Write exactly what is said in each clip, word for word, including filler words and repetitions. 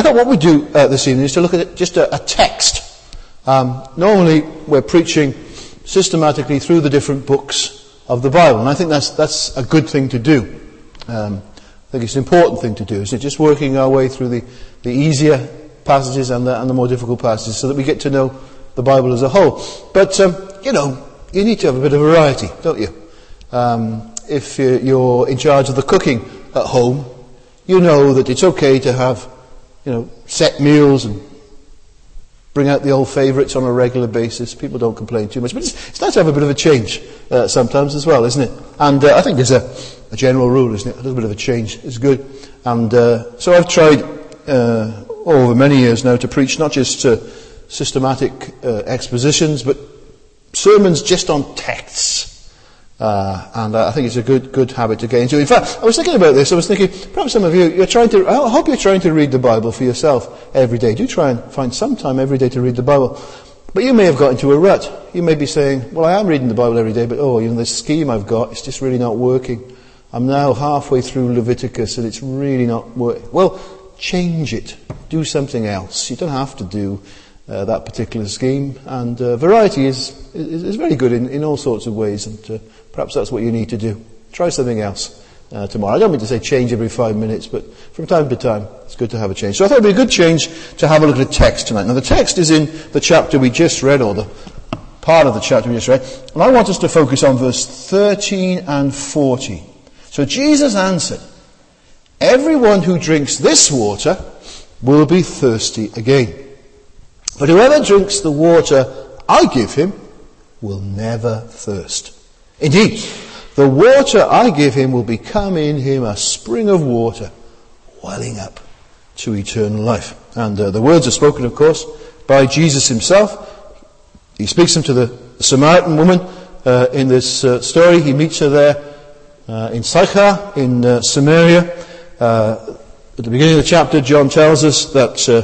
thought what we do uh, this evening is to look at just a, a text. Um, normally we're preaching systematically through the different books of the Bible, and I think that's that's a good thing to do. Um, I think it's an important thing to do, isn't it? Just working our way through the, the easier passages and the, and the more difficult passages so that we get to know the Bible as a whole. But, um, you know, you need to have a bit of variety, don't you? Um, if you're in charge of the cooking at home, you know that it's okay to have, you know, set meals and bring out the old favourites on a regular basis. People don't complain too much. But it's, it's nice to have a bit of a change uh, sometimes as well, isn't it? And uh, I think there's a, a general rule, isn't it? A little bit of a change is good. And uh, so I've tried uh, over many years now to preach not just uh, systematic uh, expositions, but sermons just on texts. Uh, and uh, I think it's a good good habit to get into. In fact, I was thinking about this. I was thinking, perhaps some of you, you're trying to, I hope you're trying to read the Bible for yourself every day. Do try and find some time every day to read the Bible. But you may have got into a rut. You may be saying, well, I am reading the Bible every day, but oh, you know, this scheme I've got, it's just really not working. I'm now halfway through Leviticus and it's really not working. Well, change it. Do something else. You don't have to do uh, that particular scheme. And uh, variety is, is, is very good in, in all sorts of ways. And uh, perhaps that's what you need to do. Try something else uh, tomorrow. I don't mean to say change every five minutes, but from time to time, it's good to have a change. So I thought it would be a good change to have a look at a text tonight. Now the text is in the chapter we just read, or the part of the chapter we just read. And I want us to focus on verse thirteen and fourteen. So Jesus answered, "Everyone who drinks this water will be thirsty again. But whoever drinks the water I give him will never thirst. Indeed, the water I give him will become in him a spring of water, welling up to eternal life." And uh, the words are spoken, of course, by Jesus himself. He speaks them to the Samaritan woman uh, in this uh, story. He meets her there uh, in Sychar, in uh, Samaria. Uh, at the beginning of the chapter, John tells us that uh,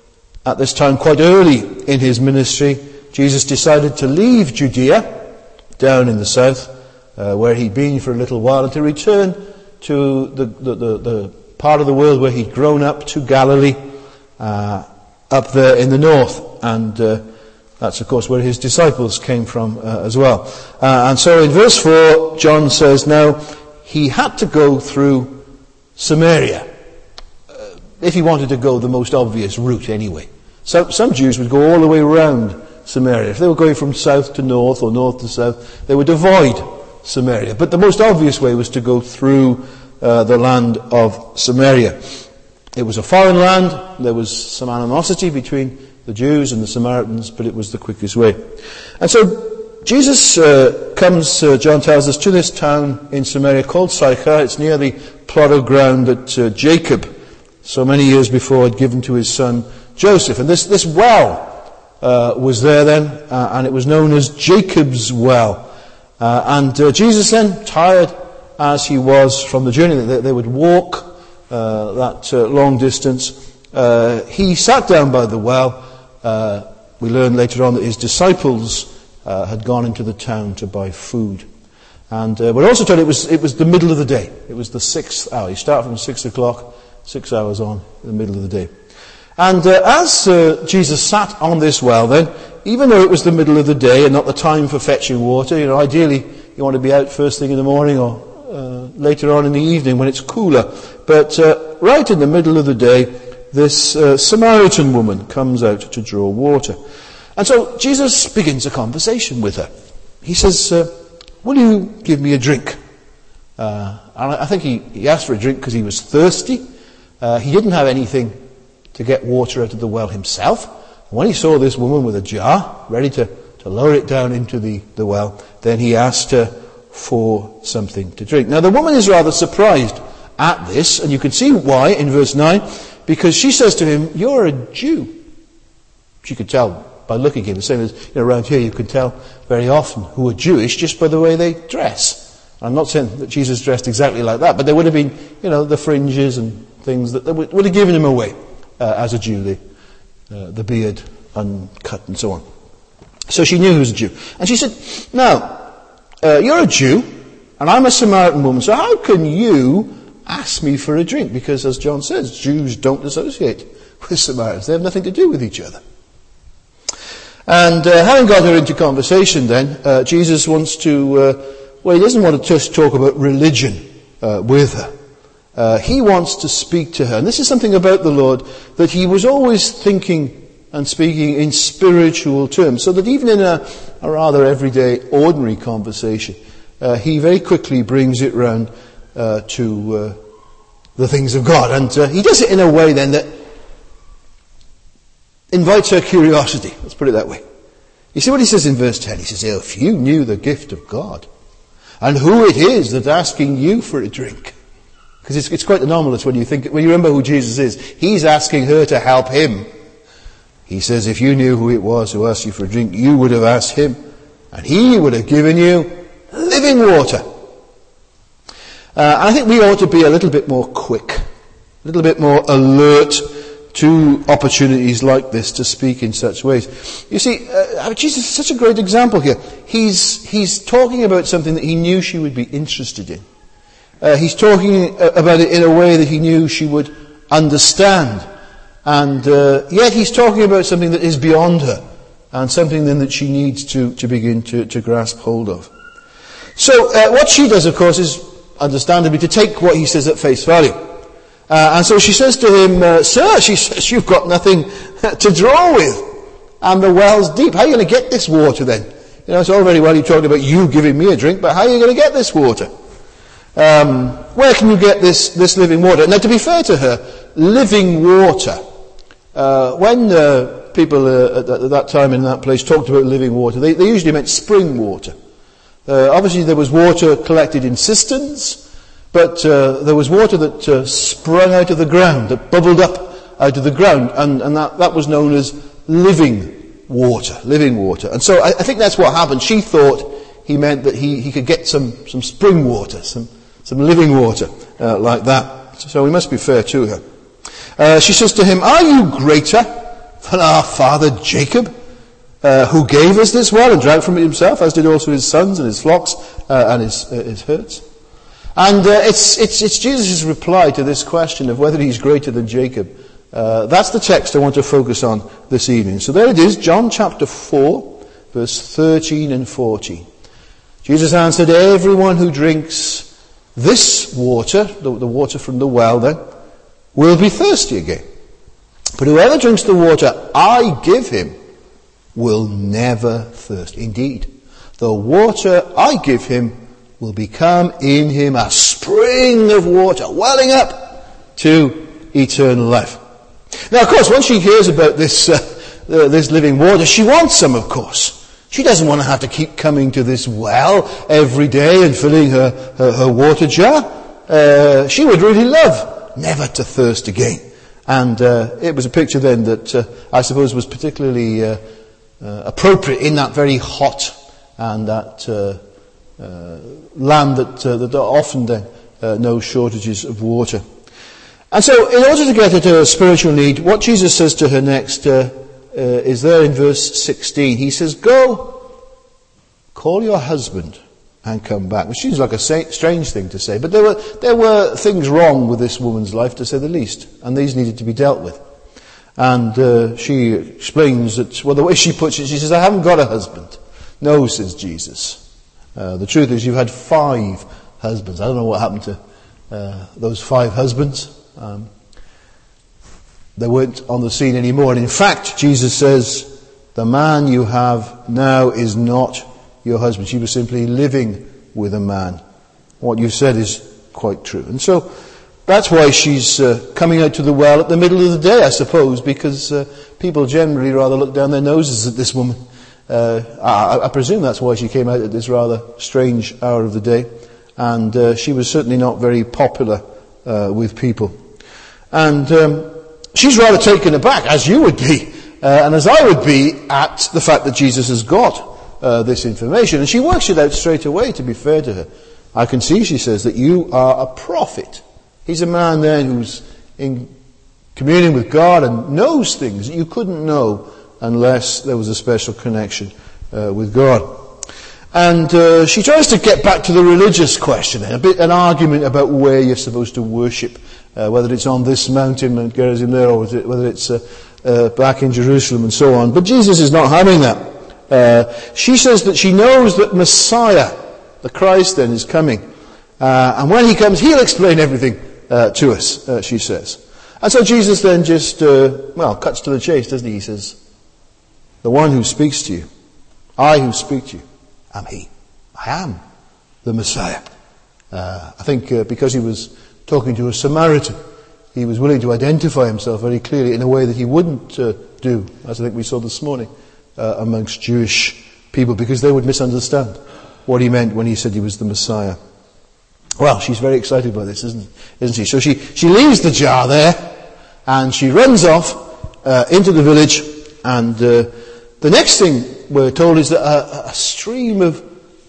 at this time, quite early in his ministry, Jesus decided to leave Judea, down in the south, uh, where he'd been for a little while, and to return to the, the, the, the part of the world where he'd grown up, to Galilee, uh, up there in the north. And uh, that's, of course, where his disciples came from uh, as well. Uh, and so in verse four, John says, now, he had to go through Samaria, uh, if he wanted to go the most obvious route anyway. So some Jews would go all the way around Samaria. If they were going from south to north or north to south, they would avoid Samaria. But the most obvious way was to go through uh, the land of Samaria. It was a foreign land. There was some animosity between the Jews and the Samaritans, but it was the quickest way. And so Jesus uh, comes, uh, John tells us, to this town in Samaria called Sychar. It's near the plot of ground that uh, Jacob, so many years before, had given to his son Joseph. And this, this well uh, was there then, uh, and it was known as Jacob's well. Uh, and uh, Jesus then, tired as he was from the journey, they, they would walk uh, that uh, long distance. Uh, he sat down by the well. Uh, we learn later on that his disciples uh, had gone into the town to buy food. And uh, we're also told it was it was the middle of the day. It was the sixth hour. You start from six o'clock, six hours on, in the middle of the day. And uh, as uh, Jesus sat on this well then, even though it was the middle of the day and not the time for fetching water, you know, ideally you want to be out first thing in the morning or uh, later on in the evening when it's cooler. But uh, right in the middle of the day, this uh, Samaritan woman comes out to draw water. And so Jesus begins a conversation with her. He says, uh, will you give me a drink? Uh, and I think he, he asked for a drink because he was thirsty. Uh, he didn't have anything to get water out of the well himself. And when he saw this woman with a jar, ready to, to lower it down into the, the well, then he asked her for something to drink. Now the woman is rather surprised at this, and you can see why in verse nine, because she says to him, you're a Jew. She could tell by looking at him, the same as you know, around here you can tell very often who are Jewish just by the way they dress. I'm not saying that Jesus dressed exactly like that, but there would have been, you know, the fringes and things that would, would have given him away uh, as a Jew, the, uh, the beard uncut and so on. So she knew he was a Jew. And she said, now, uh, you're a Jew, and I'm a Samaritan woman, so how can you ask me for a drink? Because as John says, Jews don't associate with Samaritans. They have nothing to do with each other. And uh, having got her into conversation then, uh, Jesus wants to, uh, well, he doesn't want to just talk about religion uh, with her. Uh, he wants to speak to her. And this is something about the Lord, that he was always thinking and speaking in spiritual terms, so that even in a, a rather everyday, ordinary conversation, uh, he very quickly brings it round uh, to uh, the things of God. And uh, he does it in a way then that invites her curiosity. Let's put it that way. You see what he says in verse ten? He says, oh, if you knew the gift of God, and who it is that's asking you for a drink. Because it's, it's quite anomalous when you think, when you remember who Jesus is. He's asking her to help him. He says, if you knew who it was who asked you for a drink, you would have asked him, and he would have given you living water. Uh, I think we ought to be a little bit more quick, a little bit more alert to opportunities like this to speak in such ways. You see, uh, Jesus is such a great example here. He's, he's talking about something that he knew she would be interested in. Uh, he's talking about it in a way that he knew she would understand. And uh, yet he's talking about something that is beyond her, and something then that she needs to, to begin to, to grasp hold of. So uh, what she does, of course, is understandably to take what he says at face value. Uh, and so she says to him, uh, Sir, she says, you've got nothing to draw with, and the well's deep. How are you going to get this water then? You know, it's all very well you talking about you giving me a drink, but how are you going to get this water? Um, where can you get this, this living water? Now, to be fair to her, living water, uh, when uh, people uh, at, at that time in that place talked about living water, they, they usually meant spring water. Uh, obviously there was water collected in cisterns, but uh, there was water that uh, sprung out of the ground, that bubbled up out of the ground, and, and that, that was known as living water, living water. And so I, I think that's what happened. She thought he meant that he, he could get some, some spring water, some, some living water uh, like that. So we must be fair to her. Uh, she says to him, are you greater than our father Jacob, uh, who gave us this well and drank from it himself, as did also his sons and his flocks uh, and his, uh, his herds? And uh, it's, it's, it's Jesus' reply to this question of whether he's greater than Jacob. Uh, that's the text I want to focus on this evening. So there it is, John chapter four, verse thirteen and fourteen. Jesus answered, everyone who drinks this water, the, the water from the well then, will be thirsty again. But whoever drinks the water I give him will never thirst. Indeed, the water I give him will become in him a spring of water, welling up to eternal life. Now, of course, when she hears about this, uh, uh, this living water, she wants some, of course. She doesn't want to have to keep coming to this well every day and filling her, her, her water jar. Uh, she would really love never to thirst again. And uh, it was a picture then that uh, I suppose was particularly uh, uh, appropriate in that very hot and that uh, uh, land that, uh, that often then uh, no shortages of water. And so in order to get at her spiritual need, what Jesus says to her next uh, uh, is there in verse sixteen. He says, go, call your husband and come back. Which seems like a strange thing to say, but there were, there were things wrong with this woman's life, to say the least, and these needed to be dealt with. And uh, she explains that, well, the way she puts it, she says, I haven't got a husband. No, says Jesus. Uh, the truth is, you've had five husbands. I don't know what happened to uh, those five husbands. Um, they weren't on the scene anymore. And in fact, Jesus says, the man you have now is not your husband. She was simply living with a man. What you said is quite true. And so that's why she's uh, coming out to the well at the middle of the day, I suppose, because uh, people generally rather look down their noses at this woman. Uh, I, I presume that's why she came out at this rather strange hour of the day. And uh, she was certainly not very popular uh, with people. And um, she's rather taken aback, as you would be, uh, and as I would be, at the fact that Jesus has got uh, this information. And she works it out straight away, to be fair to her. I can see, she says, that you are a prophet. He's a man then who's in communion with God and knows things that you couldn't know unless there was a special connection uh, with God. And uh, she tries to get back to the religious question, a bit an argument about where you're supposed to worship uh, whether it's on this mountain, Mount Gerizim there, or whether it's uh, uh, back in Jerusalem and so on. But Jesus is not having that. Uh, she says that she knows that Messiah, the Christ then, is coming. Uh, and when he comes, he'll explain everything uh, to us, uh, she says. And so Jesus then just, uh, well, cuts to the chase, doesn't he? He says, the one who speaks to you, I who speak to you, am he. I am the Messiah. Uh, I think uh, because he was talking to a Samaritan, he was willing to identify himself very clearly in a way that he wouldn't uh, do, as I think we saw this morning, uh, amongst Jewish people, because they would misunderstand what he meant when he said he was the Messiah. Well, she's very excited by this, isn't, isn't she? So she, she leaves the jar there, and she runs off uh, into the village, and uh, the next thing we're told is that a, a stream of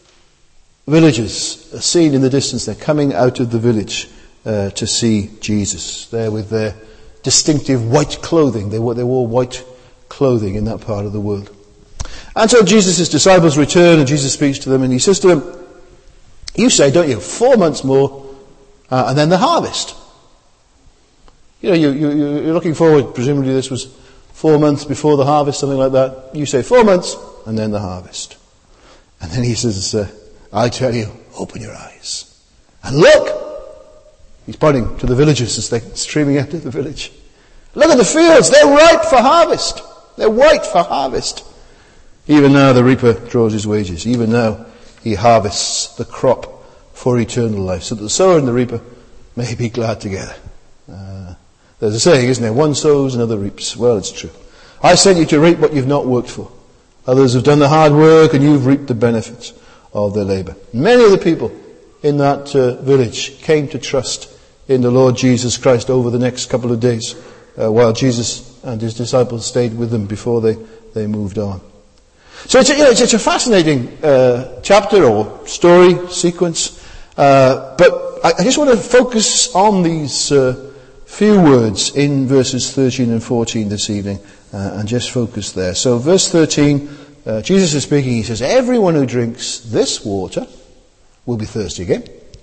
villagers are seen in the distance. They're coming out of the village uh, to see Jesus. There with their distinctive white clothing. They wore, they wore white clothing in that part of the world. And so Jesus' disciples return, and Jesus speaks to them, and he says to them, you say, don't you, four months more, uh, and then the harvest. You know, you, you, you're looking forward, presumably this was four months before the harvest, something like that. You say four months, and then the harvest. And then he says, uh, I tell you, open your eyes. And look! He's pointing to the villagers as they're streaming out of the village. Look at the fields, they're ripe for harvest. They're white for harvest. Even now the reaper draws his wages. Even now he harvests the crop for eternal life, so that the sower and the reaper may be glad together. Uh, there's a saying, isn't there? One sows, another reaps. Well, it's true. I sent you to reap what you've not worked for. Others have done the hard work, and you've reaped the benefits of their labour. Many of the people in that uh, village came to trust in the Lord Jesus Christ over the next couple of days, uh, while Jesus and his disciples stayed with them before they, they moved on. So it's a, you know, it's, it's a fascinating uh, chapter or story sequence, uh, but I, I just want to focus on these uh, few words in verses thirteen and fourteen this evening, uh, and just focus there. So verse thirteen, uh, Jesus is speaking. He says, everyone who drinks this water will be thirsty again,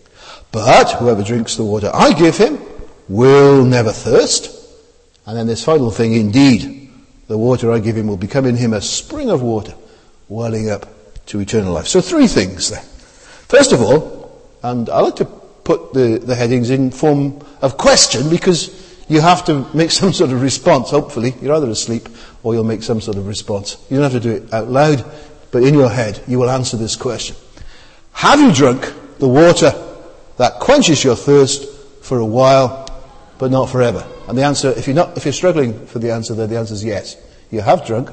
but whoever drinks the water I give him will never thirst. And then this final thing, indeed, the water I give him will become in him a spring of water welling up to eternal life. So three things then. First of all, and I like to put the, the headings in form of question, because you have to make some sort of response, hopefully. You're either asleep or you'll make some sort of response. You don't have to do it out loud, but in your head you will answer this question. Have you drunk the water that quenches your thirst for a while, but not forever? And the answer, if you're not, if you're struggling for the answer there, the answer is yes. You have drunk,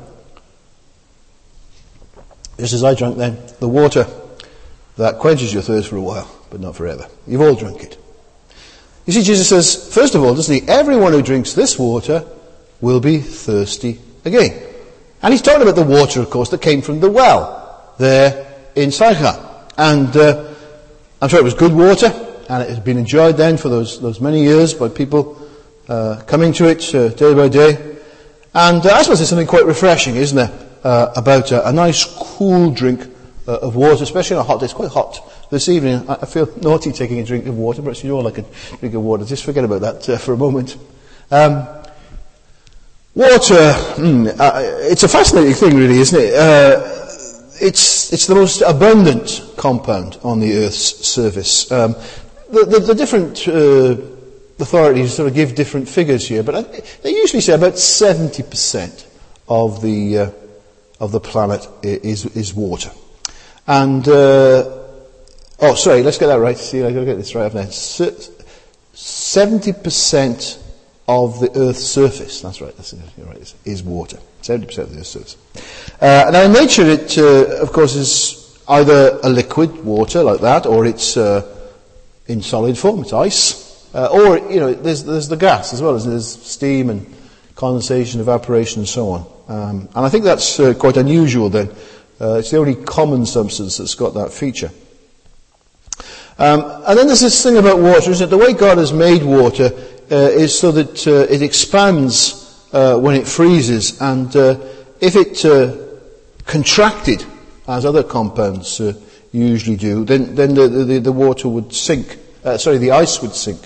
just as I drank then, the water that quenches your thirst for a while, but not forever. You've all drunk it. You see, Jesus says, first of all, doesn't he, everyone who drinks this water will be thirsty again. And he's talking about the water, of course, that came from the well there in Sychar. And uh, I'm sure it was good water, and it has been enjoyed then for those, those many years by people uh, coming to it uh, day by day. And uh, I suppose there's something quite refreshing, isn't there, uh, about uh, a nice cool drink uh, of water, especially on a hot day. It's quite hot this evening. I, I feel naughty taking a drink of water, but you all like a drink of water. Just forget about that uh, for a moment. Um, water, mm, uh, it's a fascinating thing, really, isn't it? Uh, it's it's the most abundant compound on the Earth's surface. Um, the, the, the different uh, authorities sort of give different figures here, but they usually say about seventy percent of the uh, of the planet is is water. And uh, oh, sorry, let's get that right. See, I got to get this right up there. Seventy percent of the Earth's surface. That's right. That's you're right. Is water. Seventy percent of the Earth's surface. Uh, now, in nature, it uh, of course is either a liquid water like that, or it's uh, in solid form. It's ice. Uh, or, you know, there's, there's the gas as well, as there's steam and condensation, evaporation and so on. Um, and I think that's uh, quite unusual then. Uh, it's the only common substance that's got that feature. Um, and then there's this thing about water, isn't it? The way God has made water uh, is so that uh, it expands uh, when it freezes, and uh, if it uh, contracted, as other compounds uh, usually do, then, then the, the, the water would sink. Uh, sorry, the ice would sink.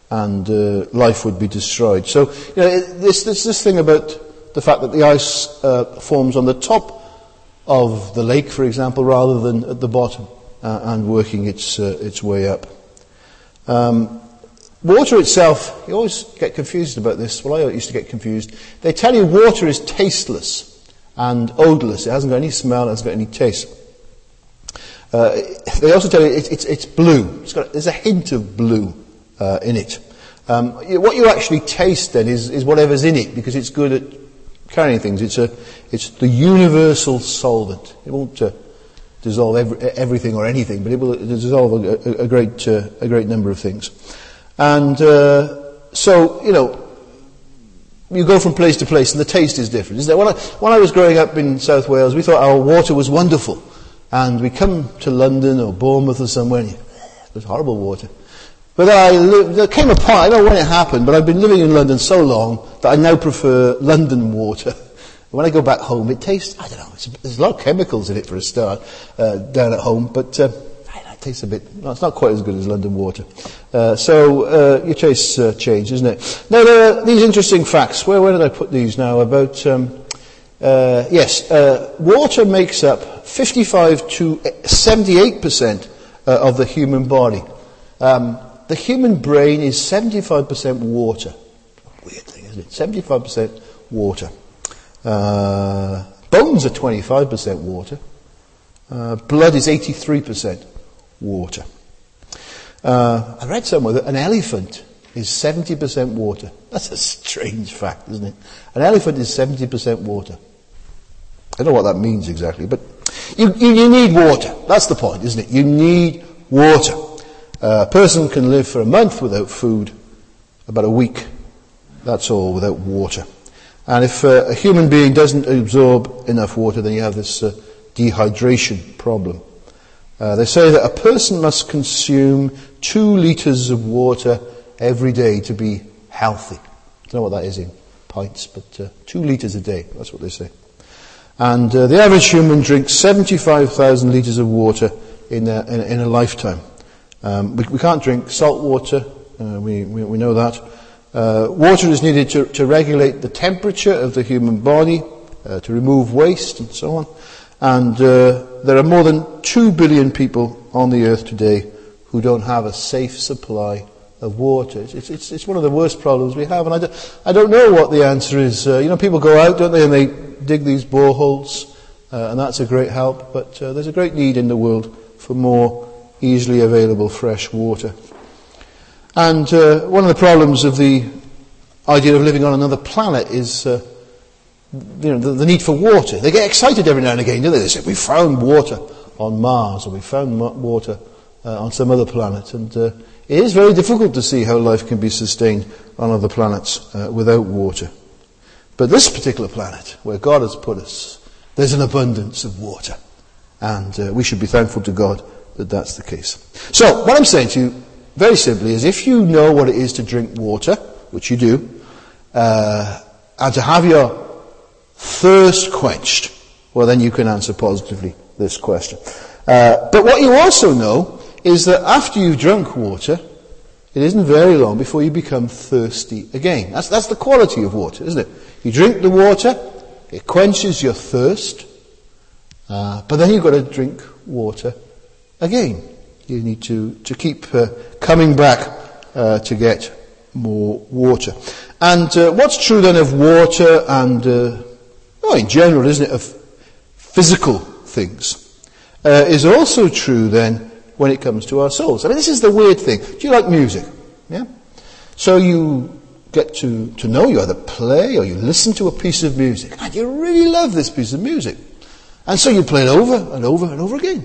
and uh, life would be destroyed. So, you know, this, this, this thing about the fact that the ice uh, forms on the top of the lake, for example, rather than at the bottom, uh, and working its uh, its way up. Um, water itself, you always get confused about this. Well, I used to get confused. They tell you water is tasteless and odorless. It hasn't got any smell, it hasn't got any taste. Uh, they also tell you it, it's, it's blue. It's got, there's a hint of blue uh, in it. Um, what you actually taste then is, is whatever's in it, because it's good at carrying things. It's a, it's the universal solvent. It won't uh, dissolve every, everything or anything, but it will dissolve a, a, a great, uh, a great number of things. And uh, so, you know, you go from place to place, and the taste is different, isn't it? When I, when I was growing up in South Wales, we thought our water was wonderful, and we come to London or Bournemouth or somewhere, and it was horrible water. But I lived, there came a point, I don't know when it happened, but I've been living in London so long that I now prefer London water. When I go back home, it tastes, I don't know, it's, there's a lot of chemicals in it for a start, uh, down at home, but uh, it tastes a bit, no, it's not quite as good as London water. Uh, so uh, your tastes uh, change, isn't it? Now there are these interesting facts. Where, where did I put these now? About, um, uh, yes, uh, water makes up fifty-five to seventy-eight percent uh, of the human body. Um, the human brain is seventy-five percent water. Weird thing, isn't it? seventy-five percent water. Uh, bones are twenty-five percent water. Uh, blood is eighty-three percent water. Uh, I read somewhere that an elephant is seventy percent water. That's a strange fact, isn't it? An elephant is seventy percent water. I don't know what that means exactly, but you, you, you need water. That's the point, isn't it? You need water. Uh, a person can live for a month without food, about a week. That's all, without water. And if uh, a human being doesn't absorb enough water, then you have this uh, dehydration problem. Uh, they say that a person must consume two litres of water every day to be healthy. I don't know what that is in pints, but uh, two litres a day, that's what they say. And uh, the average human drinks seventy-five thousand litres of water in a, in, in a lifetime. Um, we, we can't drink salt water, uh, we, we, we know that. Uh, water is needed to, to regulate the temperature of the human body, uh, to remove waste and so on. And uh, there are more than two billion people on the earth today who don't have a safe supply of water. It's, it's, it's one of the worst problems we have, and I don't, I don't know what the answer is. Uh, you know, people go out, don't they, and they dig these boreholes, uh, and that's a great help, but uh, there's a great need in the world for more easily available fresh water. And uh, one of the problems of the idea of living on another planet is uh, you know, the, the need for water. They get excited every now and again, don't they? They say, we found water on Mars, or we found water uh, on some other planet. And uh, it is very difficult to see how life can be sustained on other planets uh, without water. But this particular planet, where God has put us, there's an abundance of water. And uh, we should be thankful to God that that's the case. So, what I'm saying to you, very simply, is if you know what it is to drink water, which you do, uh, and to have your thirst quenched, well, then you can answer positively this question. Uh, but what you also know is that after you've drunk water, it isn't very long before you become thirsty again. That's, that's the quality of water, isn't it? You drink the water, it quenches your thirst, uh, but then you've got to drink water again. You need to, to keep uh, coming back uh, to get more water. And uh, what's true then of water and, uh, oh, in general, isn't it, of physical things, uh, is also true then when it comes to our souls. I mean, this is the weird thing. Do you like music? Yeah? So you get to, to know, you either play or you listen to a piece of music, and you really love this piece of music. And so you play it over and over and over again.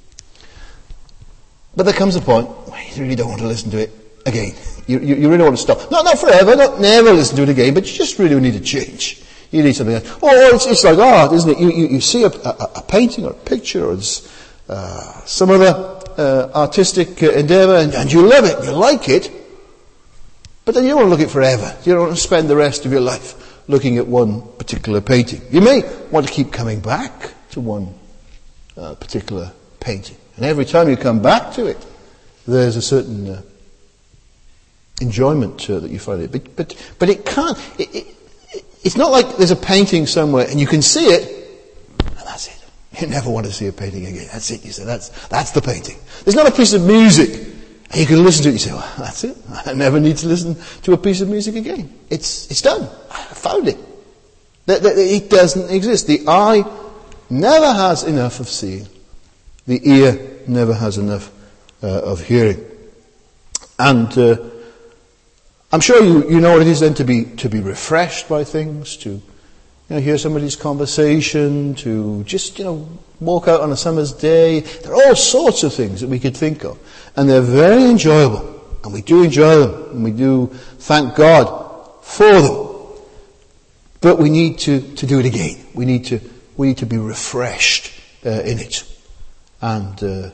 But there comes a point where you really don't want to listen to it again. You, you, you really want to stop. Not, not forever, not never listen to it again, but you just really need to change. You need something else. Or it's, it's like art, isn't it? You, you, you see a, a, a painting or a picture or uh, some other uh, artistic uh, endeavour, and, and you love it, you like it, but then you don't want to look at it forever. You don't want to spend the rest of your life looking at one particular painting. You may want to keep coming back to one uh, particular painting. And every time you come back to it, there's a certain uh, enjoyment uh, that you find it. But, but, but it can't, it, it, it's not like there's a painting somewhere and you can see it, and that's it. You never want to see a painting again. That's it. You say, that's, that's the painting. There's not a piece of music and you can listen to it and you say, well, that's it. I never need to listen to a piece of music again. It's, it's done. I found it. It doesn't exist. The eye never has enough of seeing. The ear never has enough uh, of hearing. And uh, I'm sure you, you know what it is then to be to be refreshed by things, to you know, hear somebody's conversation, to just you know walk out on a summer's day. There are all sorts of things that we could think of, and they're very enjoyable, and we do enjoy them, and we do thank God for them. But we need to, to do it again. We need to we need to be refreshed uh, in it, and. Uh,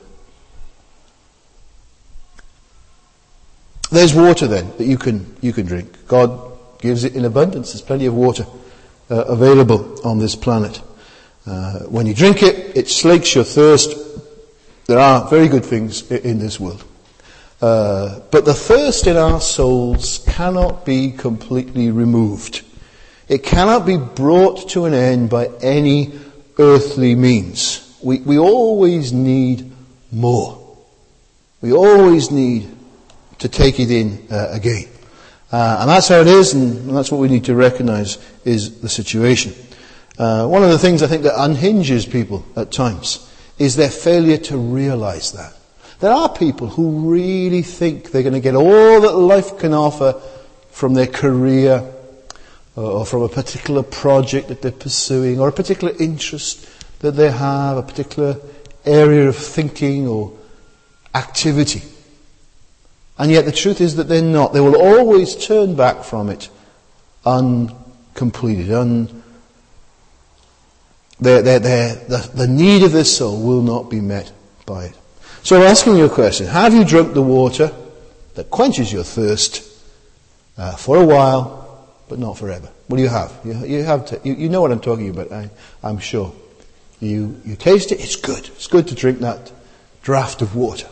There's water then that you can you can drink. God gives it in abundance. There's plenty of water uh, available on this planet. Uh, when you drink it, it slakes your thirst. There are very good things in this world. Uh, but the thirst in our souls cannot be completely removed. It cannot be brought to an end by any earthly means. We, we always need more. We always need to take it in uh, again. Uh, and that's how it is, and that's what we need to recognize is the situation. Uh, one of the things I think that unhinges people at times is their failure to realize that. There are people who really think they're going to get all that life can offer from their career, or from a particular project that they're pursuing, or a particular interest that they have, a particular area of thinking or activity. And yet the truth is that they're not. They will always turn back from it uncompleted. Un, they're, they're, they're, the, the need of their soul will not be met by it. So I'm asking you a question. Have you drunk the water that quenches your thirst uh, for a while, but not forever? What do you have? You, you have to, you, you know what I'm talking about, I, I'm sure. You, you taste it, it's good. It's good to drink that draught of water.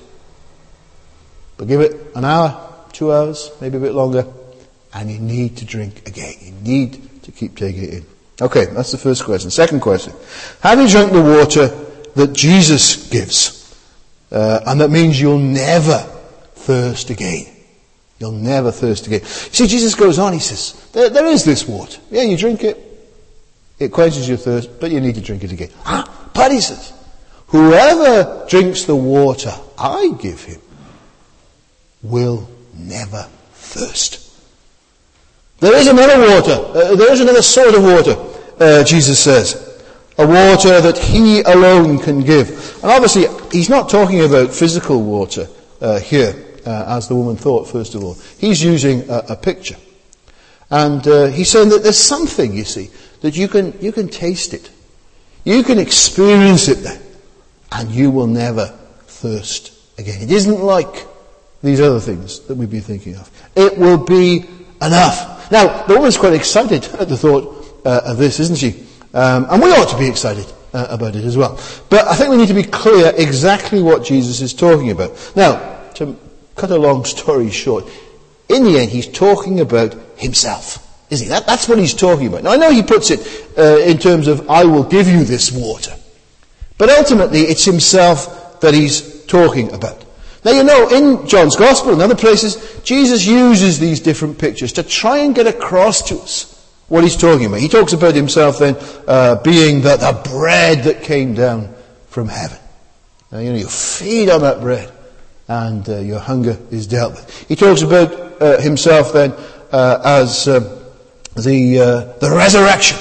But give it an hour, two hours, maybe a bit longer, and you need to drink again. You need to keep taking it in. Okay, that's the first question. Second question. Have you drunk the water that Jesus gives? Uh, and that means you'll never thirst again. You'll never thirst again. See, Jesus goes on, he says, there, there is this water. Yeah, you drink it. It quenches your thirst, but you need to drink it again. Ah, but he says, whoever drinks the water I give him will never thirst. There is another water. Uh, there is another sort of water, uh, Jesus says. A water that he alone can give. And obviously, he's not talking about physical water uh, here, uh, as the woman thought, first of all. He's using a, a picture. And uh, he's saying that there's something, you see, that you can you can taste it. You can experience it then. And you will never thirst again. It isn't like these other things that we'd be thinking of. It will be enough. Now, the woman's quite excited at the thought uh, of this, isn't she? Um, and we ought to be excited uh, about it as well. But I think we need to be clear exactly what Jesus is talking about. Now, to cut a long story short, in the end, he's talking about himself, isn't he? That, that's what he's talking about. Now, I know he puts it uh, in terms of, I will give you this water. But ultimately, it's himself that he's talking about. Now, you know, in John's Gospel and other places, Jesus uses these different pictures to try and get across to us what he's talking about. He talks about himself then uh, being the, the bread that came down from heaven. Now, you know, you feed on that bread and uh, your hunger is dealt with. He talks about uh, himself then uh, as uh, the uh, the resurrection.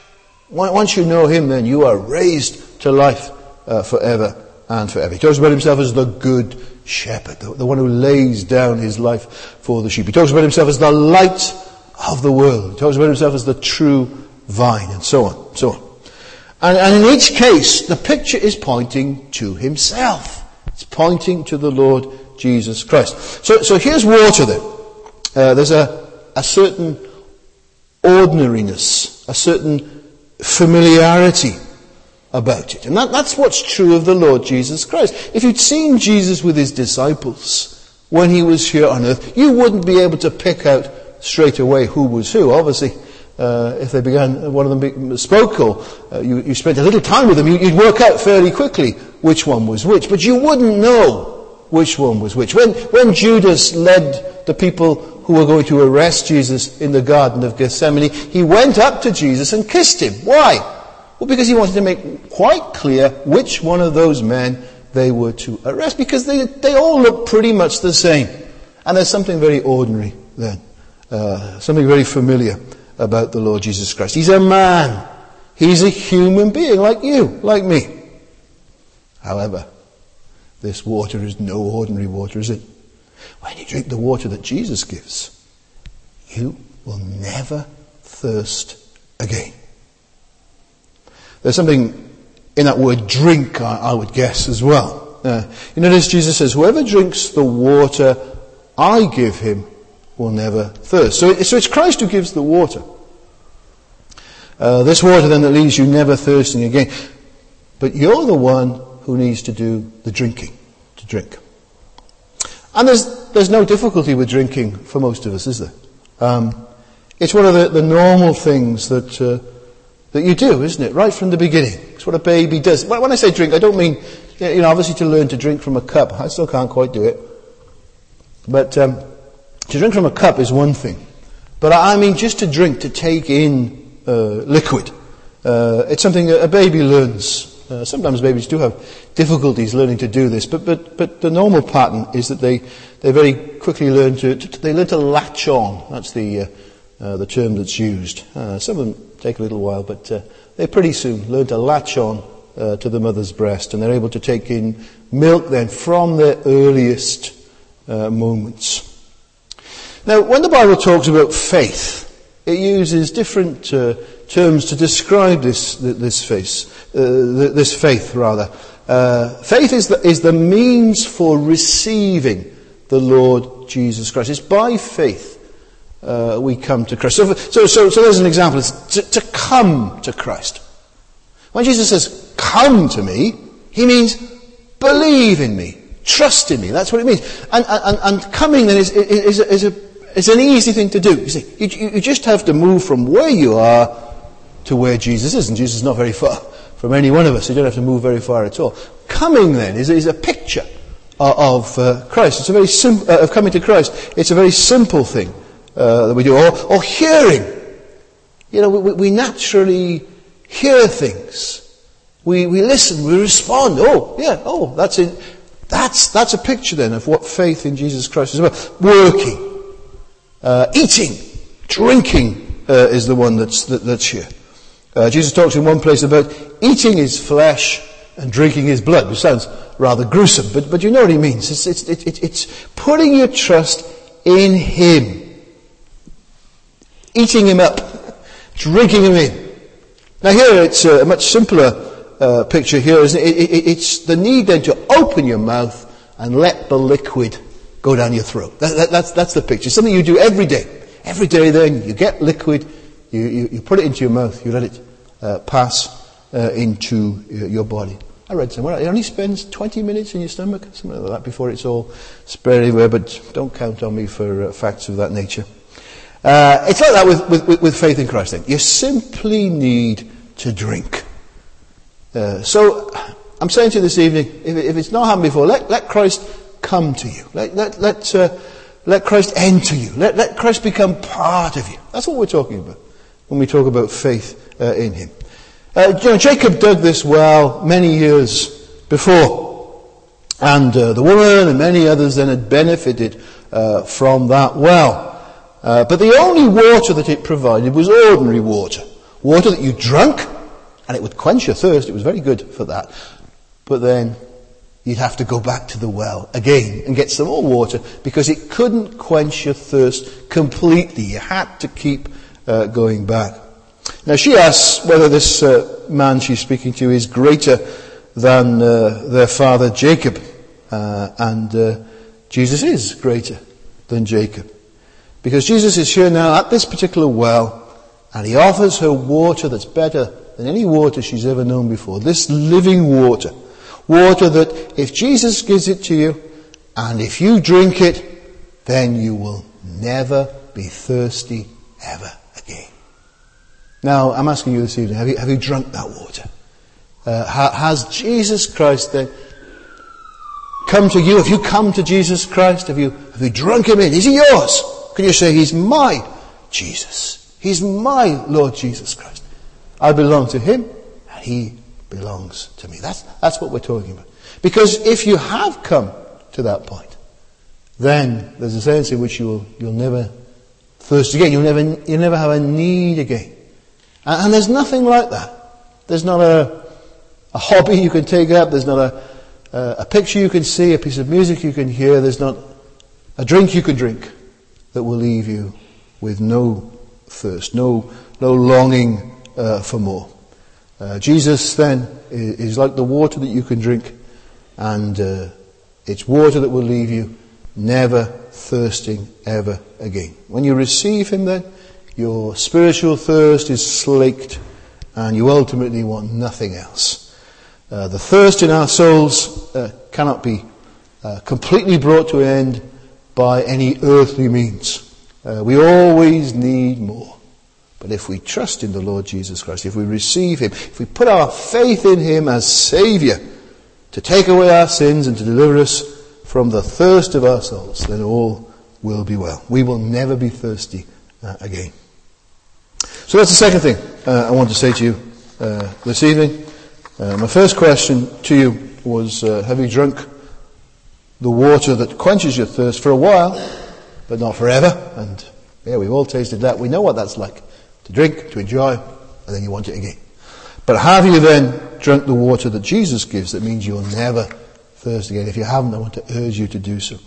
Once you know him, then you are raised to life uh, forever and forever. He talks about himself as the good shepherd, the, the one who lays down his life for the sheep. He talks about himself as the light of the world. He talks about himself as the true vine, and so on, so on. And, and in each case, the picture is pointing to himself. It's pointing to the Lord Jesus Christ. So, so here's water then. Uh, there's a, a certain ordinariness, a certain familiarity about it. And that, that's what's true of the Lord Jesus Christ. If you'd seen Jesus with his disciples, when he was here on earth. You wouldn't be able to pick out straight away who was who. Obviously, uh, if they began, one of them be, spoke, or uh, you, you spent a little time with them, you, you'd work out fairly quickly which one was which. But you wouldn't know which one was which. When, when Judas led the people who were going to arrest Jesus in the Garden of Gethsemane, he went up to Jesus and kissed him. Why? Well, because he wanted to make quite clear which one of those men they were to arrest, because they, they all look pretty much the same. And there's something very ordinary then, uh, something very familiar about the Lord Jesus Christ. He's a man. He's a human being like you, like me. However, this water is no ordinary water, is it? When you drink the water that Jesus gives, you will never thirst again. There's something in that word drink, I, I would guess, as well. Uh, you notice Jesus says, whoever drinks the water I give him will never thirst. So, so it's Christ who gives the water. Uh, this water then that leaves you never thirsting again. But you're the one who needs to do the drinking, to drink. And there's, there's no difficulty with drinking for most of us, is there? Um, it's one of the, the normal things that, uh, that you do, isn't it? Right from the beginning. It's what a baby does. When I say drink, I don't mean, you know, obviously to learn to drink from a cup. I still can't quite do it. But, um, to drink from a cup is one thing. But I mean just to drink, to take in, uh, liquid. Uh, it's something a baby learns. Uh, sometimes babies do have difficulties learning to do this, but, but, but the normal pattern is that they, they very quickly learn to, to they learn to latch on. That's the, uh, uh, the term that's used. Uh, some of them take a little while, but, uh, they pretty soon learn to latch on, uh, to the mother's breast, and they're able to take in milk then from their earliest, uh, moments. Now, when the Bible talks about faith, it uses different, uh, terms to describe this this faith, uh, this faith rather. Uh, faith is the, is the means for receiving the Lord Jesus Christ. It's by faith uh, we come to Christ. So, so, so, so there's an example. It's to, to come to Christ. When Jesus says, "Come to me," he means believe in me, trust in me. That's what it means. And and, and coming then is is, is a is an easy thing to do. You see, you, you just have to move from where you are to where Jesus is, and Jesus is not very far from any one of us. You don't have to move very far at all. Coming then is, is a picture of, of uh, Christ. It's a very sim- uh, of coming to Christ. It's a very simple thing uh, that we do. Or, or hearing. You know, we, we naturally hear things. We we listen. We respond. Oh, yeah. Oh, that's it. That's that's a picture then of what faith in Jesus Christ is about. Working, uh, eating, drinking uh, is the one that's that, that's here. Uh, Jesus talks in one place about eating his flesh and drinking his blood, which sounds rather gruesome, but, but you know what he means. It's, it's, it, it's putting your trust in him. Eating him up. Drinking him in. Now here it's a much simpler uh, picture here, isn't it? It, it? It's the need then to open your mouth and let the liquid go down your throat. That, that, that's, that's the picture. Something you do every day. Every day then you get liquid. You, you, you put it into your mouth, you let it uh, pass uh, into uh, your body. I read somewhere, it only spends twenty minutes in your stomach, something like that, before it's all spread everywhere, but don't count on me for uh, facts of that nature. Uh, it's like that with, with, with faith in Christ then. You simply need to drink. Uh, so, I'm saying to you this evening, if, if it's not happened before, let, let Christ come to you. Let, let, let, uh, let Christ enter you. Let, let Christ become part of you. That's what we're talking about when we talk about faith uh, in him. Uh, you know, Jacob dug this well many years before, and uh, the woman and many others then had benefited uh, from that well. Uh, but the only water that it provided was ordinary water. Water that you drank, and it would quench your thirst. It was very good for that. But then you'd have to go back to the well again and get some more water, because it couldn't quench your thirst completely. You had to keep Uh, going back. Now she asks whether this uh, man she's speaking to is greater than uh, their father Jacob. Uh, and uh, Jesus is greater than Jacob. Because Jesus is here now at this particular well, and he offers her water that's better than any water she's ever known before. This living water. Water that if Jesus gives it to you, And if you drink it, then you will never be thirsty ever again. Now, I'm asking you this evening, have you, have you drunk that water? Uh, ha, has Jesus Christ then come to you? Have you come to Jesus Christ? Have you, have you drunk him in? Is he yours? Can you say, he's my Jesus. He's my Lord Jesus Christ. I belong to him, and he belongs to me. That's, that's what we're talking about. Because if you have come to that point, then there's a sense in which you'll, you'll never thirst again. You'll never, you'll never have a need again. And, and there's nothing like that. There's not a, a hobby you can take up. There's not a, a, a picture you can see, a piece of music you can hear. There's not a drink you can drink that will leave you with no thirst, no, no longing uh, for more. Uh, Jesus then is, is like the water that you can drink, and uh, it's water that will leave you never thirsting ever again. When you receive him then, your spiritual thirst is slaked, and you ultimately want nothing else. Uh, the thirst in our souls uh, cannot be uh, completely brought to an end by any earthly means. Uh, we always need more. But if we trust in the Lord Jesus Christ, if we receive him, if we put our faith in him as Saviour to take away our sins and to deliver us from the thirst of our souls, then all will be well. We will never be thirsty uh, again. So that's the second thing uh, I want to say to you uh, this evening. Uh, my first question to you was, uh, have you drunk the water that quenches your thirst for a while, but not forever? And yeah, we've all tasted that. We know what that's like. To drink, to enjoy, and then you want it again. But have you then drunk the water that Jesus gives that means you'll never thirst again? If you haven't, I want to urge you to do so.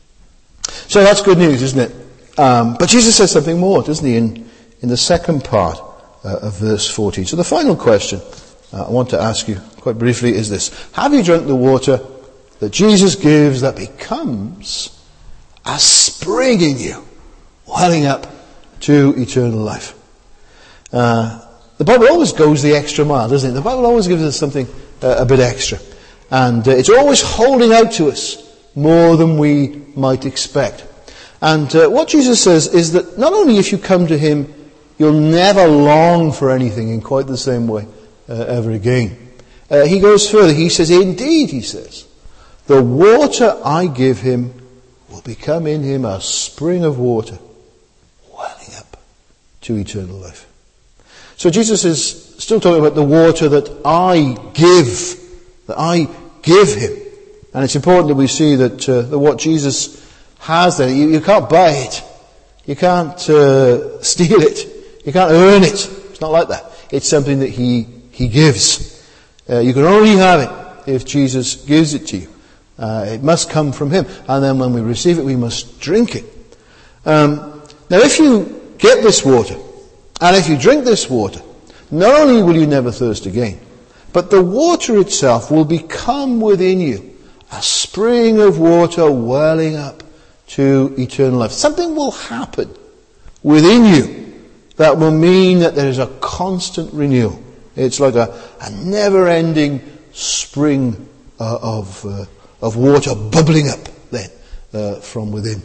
So that's good news, isn't it? Um, but Jesus says something more, doesn't he, in, in the second part uh, of verse fourteen. So the final question uh, I want to ask you quite briefly is this. Have you drunk the water that Jesus gives that becomes a spring in you, welling up to eternal life? Uh, the Bible always goes the extra mile, doesn't it? The Bible always gives us something uh, a bit extra. And uh, it's always holding out to us more than we might expect. And uh, what Jesus says is that not only if you come to him, you'll never long for anything in quite the same way uh, ever again. Uh, he goes further. He says, indeed, he says, the water I give him will become in him a spring of water, welling up to eternal life. So Jesus is still talking about the water that I give, that I give him. And it's important that we see that, uh, that what Jesus has there, you, you can't buy it. You can't uh, steal it. You can't earn it. It's not like that. It's something that he, he gives. Uh, you can only have it if Jesus gives it to you. Uh, it must come from him. And then when we receive it, we must drink it. Um, now if you get this water, and if you drink this water, not only will you never thirst again, but the water itself will become within you a spring of water welling up to eternal life. Something will happen within you that will mean that there is a constant renewal. It's like a, a never-ending spring uh, of uh, of water bubbling up then uh, from within.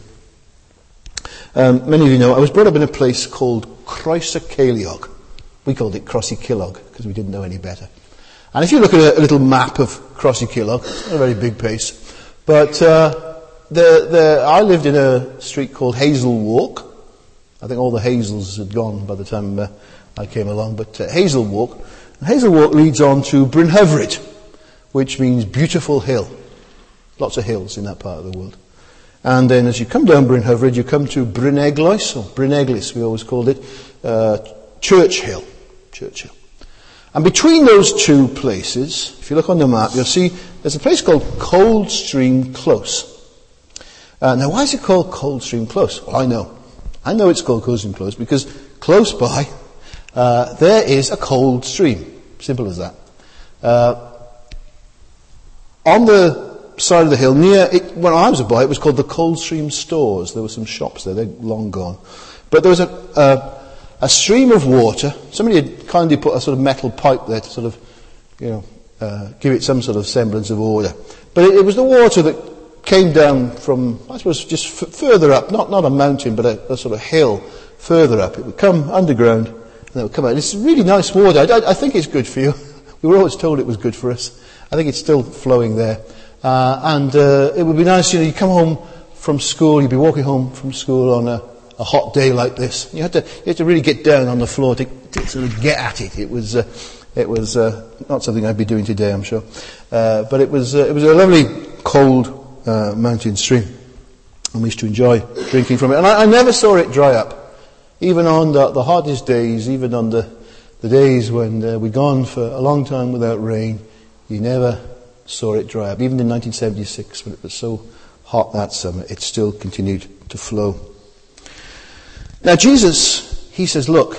Um, many of you know, I was brought up in a place called Croesy-Ceiliog. We called it Crossy-Killog because we didn't know any better. And if you look at a, a little map of Crossy-Killog, it's not a very big place, but uh, the, the, I lived in a street called Hazel Walk. I think all the hazels had gone by the time uh, I came along, but uh, Hazel Walk. And Hazel Walk leads on to Bryn Hyfryd, which means beautiful hill. Lots of hills in that part of the world. And then as you come down Bryn Hyfryd, you come to Bryn Eglwys, or Bryn Eglwys we always called it, uh, Church Hill. Church Hill. And between those two places, if you look on the map, you'll see there's a place called Coldstream Close. Uh, now why is it called Coldstream Close? Well, I know. I know it's called Coldstream Close because close by, uh, there is a cold stream. Simple as that. Uh, on the side of the hill, near it, when I was a boy, it was called the Coldstream Stores. There were some shops there, they're long gone. But there was a, a, a stream of water. Somebody had kindly put a sort of metal pipe there to sort of, you know, uh, give it some sort of semblance of order. But it, it was the water that came down from, I suppose, just f- further up, not, not a mountain, but a, a sort of hill further up. It would come underground, and it would come out. It's really nice water. I, I, I think it's good for you. We were always told it was good for us. I think it's still flowing there. Uh, and uh, it would be nice, you know, you come home from school, you'd be walking home from school on a, a hot day like this. You had to, you had to really get down on the floor to, to sort of get at it. It was, uh, it was uh, not something I'd be doing today, I'm sure. Uh, but it was, uh, it was a lovely cold uh, mountain stream, and we used to enjoy drinking from it. And I, I never saw it dry up, even on the, the hottest days, even on the, the days when uh, we'd gone for a long time without rain. You never saw it dry up. Even in nineteen seventy-six, when it was so hot that summer, it still continued to flow. Now Jesus, he says, look,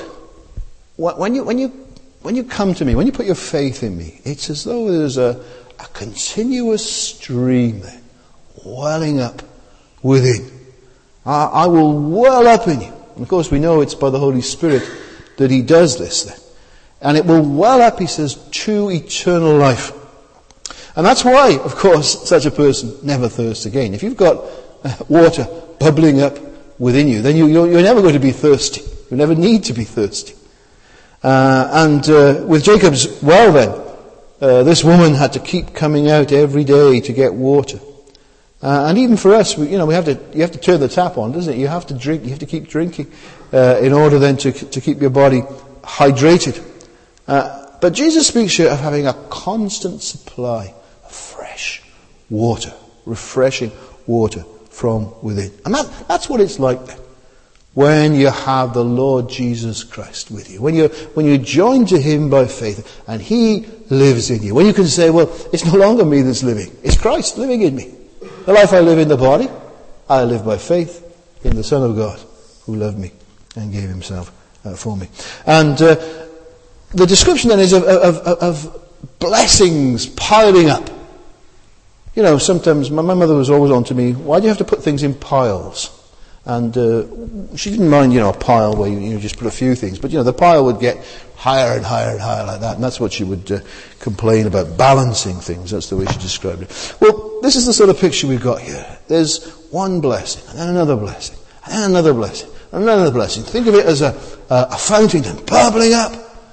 when you, when you, when you come to me, when you put your faith in me, it's as though there's a, a continuous stream there, welling up within. I, I will well up in you. And of course we know it's by the Holy Spirit that he does this then. And it will well up, he says, to eternal life. And that's why, of course, such a person never thirsts again. If you've got uh, water bubbling up within you, then you, you're, you're never going to be thirsty. You never need to be thirsty. Uh, and uh, with Jacob's well then, uh, this woman had to keep coming out every day to get water. Uh, and even for us, we, you know, we have to, you have to turn the tap on, doesn't it? You have to drink, you have to keep drinking, uh, in order then to, to keep your body hydrated. Uh, but Jesus speaks here of having a constant supply of fresh water, refreshing water from within. And that, that's what it's like then, when you have the Lord Jesus Christ with you. When you when you join to him by faith, and he lives in you. When you can say, well, it's no longer me that's living, it's Christ living in me. The life I live in the body, I live by faith in the Son of God, who loved me and gave himself uh, for me. And uh, the description then is of, of, of blessings piling up. You know, sometimes my, my mother was always on to me, why do you have to put things in piles? And uh, she didn't mind, you know, a pile where you, you just put a few things. But, you know, the pile would get higher and higher and higher like that. And that's what she would uh, complain about, balancing things. That's the way she described it. Well, this is the sort of picture we've got here. There's one blessing, and then another blessing, and then another blessing, and another blessing. Think of it as a, a, a fountain and bubbling up.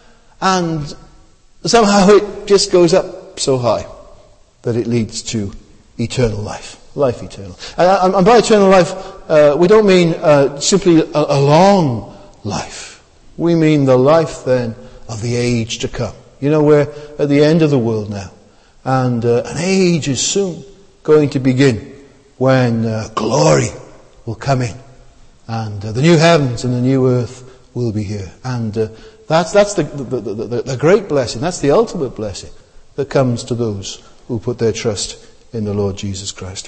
And somehow it just goes up so high that it leads to eternal life. Life eternal. And, and by eternal life, uh, we don't mean uh, simply a, a long life. We mean the life then of the age to come. You know, we're at the end of the world now. And uh, an age is soon going to begin when uh, glory will come in. And uh, the new heavens and the new earth will be here. And uh, that's, that's the, the, the, the, the great blessing. That's the ultimate blessing that comes to those who put their trust in the Lord Jesus Christ.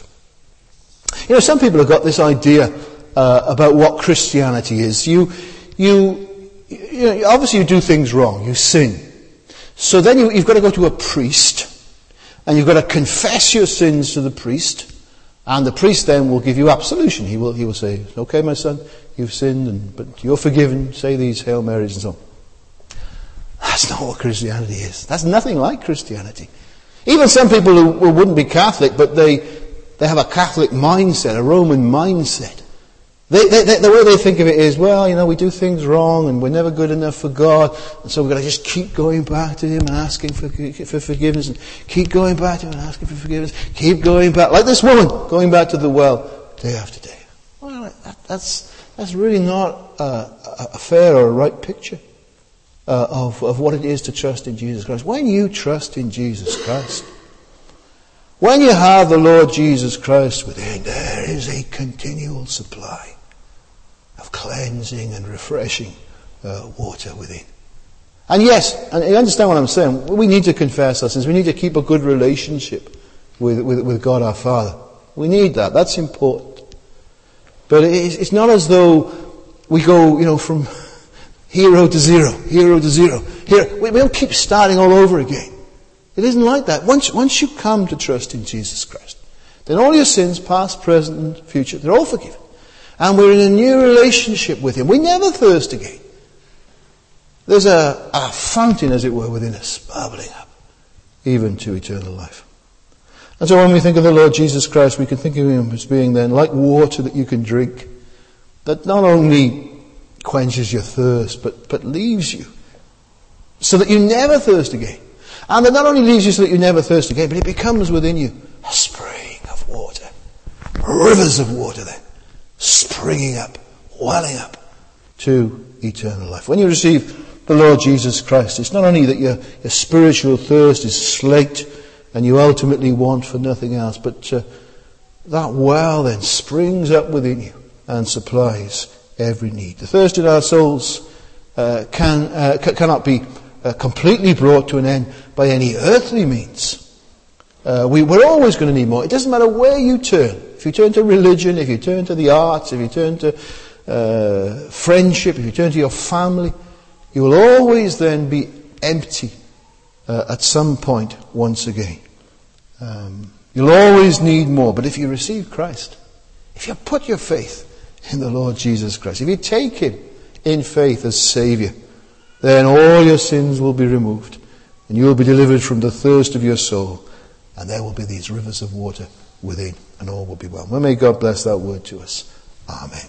You know, some people have got this idea uh, about what Christianity is. You, you, you know, obviously you do things wrong. You sin. So then you, you've got to go to a priest, and you've got to confess your sins to the priest, and the priest then will give you absolution. He will, he will say, "Okay, my son, you've sinned, and, but you're forgiven. Say these Hail Marys and so on." That's not what Christianity is. That's nothing like Christianity. Even some people who, who wouldn't be Catholic, but they. They have a Catholic mindset, a Roman mindset. They, they, they, the way they think of it is, well, you know, we do things wrong and we're never good enough for God, and so we've got to just keep going back to him and asking for, for forgiveness, and keep going back to him and asking for forgiveness, keep going back, like this woman, going back to the well day after day. Well, that, that's, that's really not a, a fair or a right picture uh, of, of what it is to trust in Jesus Christ. When you trust in Jesus Christ, when you have the Lord Jesus Christ within, there is a continual supply of cleansing and refreshing uh, water within. And yes, and you understand what I'm saying, we need to confess our sins. We need to keep a good relationship with, with, with God our Father. We need that. That's important. But it's, it's not as though we go, you know, from hero to zero, hero to zero. Here, we don't keep starting all over again. It isn't like that. Once, once you come to trust in Jesus Christ, then all your sins, past, present, and future, they're all forgiven. And we're in a new relationship with him. We never thirst again. There's a, a fountain, as it were, within us, bubbling up, even to eternal life. And so when we think of the Lord Jesus Christ, we can think of him as being then like water that you can drink, that not only quenches your thirst, but, but leaves you so that you never thirst again. And that not only leaves you so that you never thirst again, but it becomes within you a spring of water. Rivers of water then, springing up, welling up to eternal life. When you receive the Lord Jesus Christ, it's not only that your, your spiritual thirst is slaked and you ultimately want for nothing else, but uh, that well then springs up within you and supplies every need. The thirst in our souls uh, can uh, c- cannot be uh, completely brought to an end by any earthly means. Uh, we, we're always going to need more. It doesn't matter where you turn. If you turn to religion, if you turn to the arts, if you turn to uh, friendship, if you turn to your family, you will always then be empty uh, at some point once again. Um, you'll always need more. But if you receive Christ, if you put your faith in the Lord Jesus Christ, if you take him in faith as Saviour, then all your sins will be removed and you will be delivered from the thirst of your soul, and there will be these rivers of water within, and all will be well. Well, may God bless that word to us. Amen.